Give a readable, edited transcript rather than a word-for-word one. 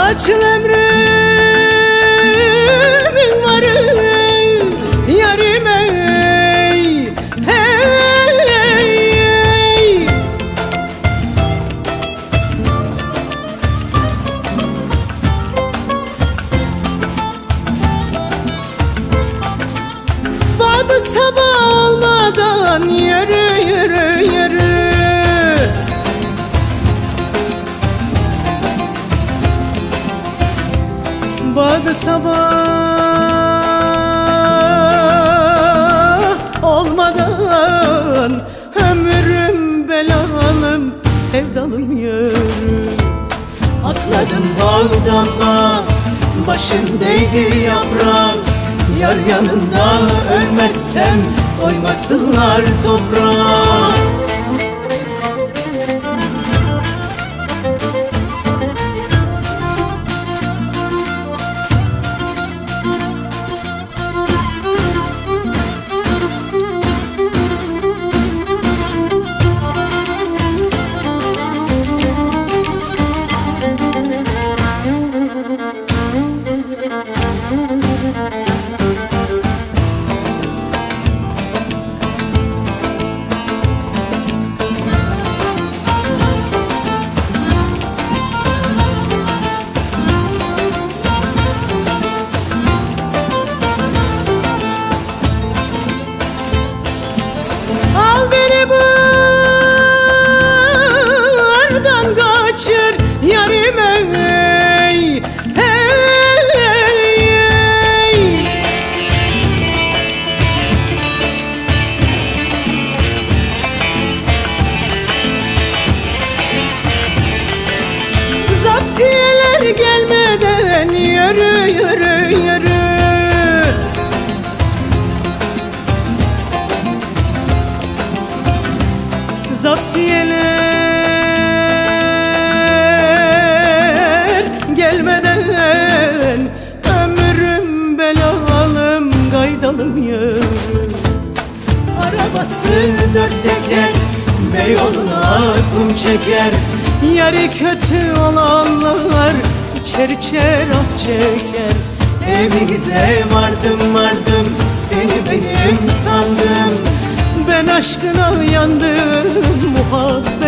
Kaç yıl ömrümün varı yarime, hey, hey. Badı sabah olmadan yürü yürü yürü. Badı sabah olmadan ömrüm belalım sevdalım yürü. Atladım bağdama, başım değdi yaprak. Yar yanında ölmezsem koymasınlar toprağa. Al beni buradan kaçır yarime, hey, hey, hey. Zaptiyeler gelmeden yürü yürü yürü. Zaptiyeler gelmeden ömrüm belalım gaydalım yürü. Arabası dört teker Beyoğlu'na kum çeker. Yarı kötü olanlar içer içer ah çeker. Evinize vardım vardım seni benim sandım. Ben aşkına yandım muhabbet